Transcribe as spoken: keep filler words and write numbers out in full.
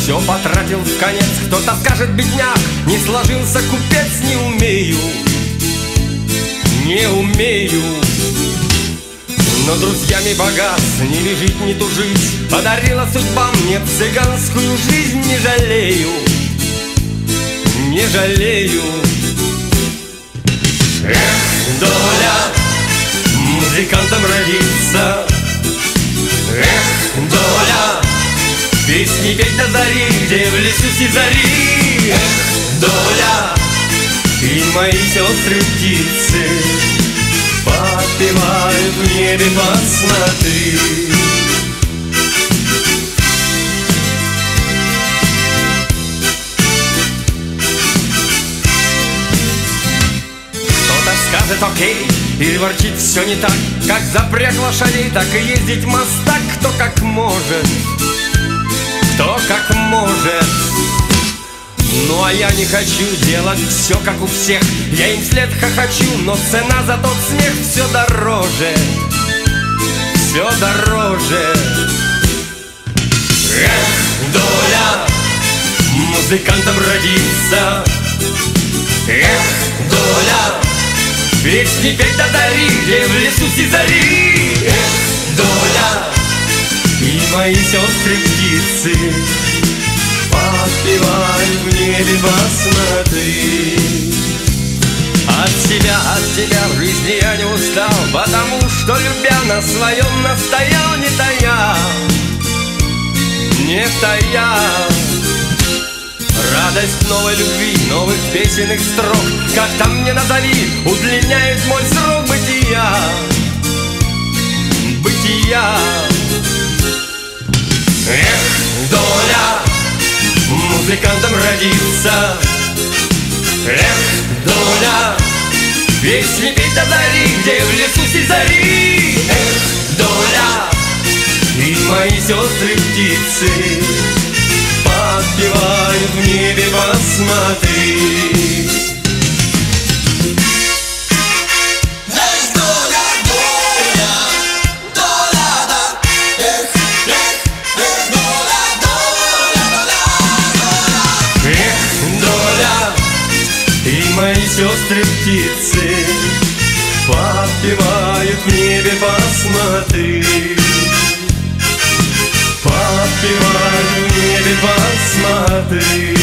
все потратил в конец. Кто-то скажет: бедняк, не сложился купец. Не умею, не умею. Но друзьями богат, не жить, не тужить. Подарила судьба мне цыганскую жизнь. Не жалею, не жалею. Эх, доля, музыкантом родиться. Эх, доля, песни петь до зари, где в лесу сизари. Эх, доля, и мои сестры птицы подпевают в небе, посмотри. Кто-то скажет: окей, или ворчит: все не так. Как запряг лошадей, так и ездить мостак. Кто как может, кто как может. Ну а я не хочу делать все как у всех. Я им вслед хохочу, но цена за тот смех все дороже, все дороже. Эх, доля, музыкантом родиться. Эх, доля, песни петь до зари, где в лесу сизари. Эх, доля, и мои сестры птицы подпевают в небе, посмотри. От тебя, от тебя в жизни я не устал, потому что, любя, на своем настоял, не тая, не тая. Радость новой любви, новых песенных строк, как там мне назови, удлиняет мой срок бытия, бытия. Эх, доля, музыкантом родиться. Эх, доля, песни петь до зари, где в лесу сизари. Эх, доля, и мои сестры птицы подпевают в небе, посмотри. Мои сестры птицы подпевают в небе, посмотри. Подпевают в небе, посмотри.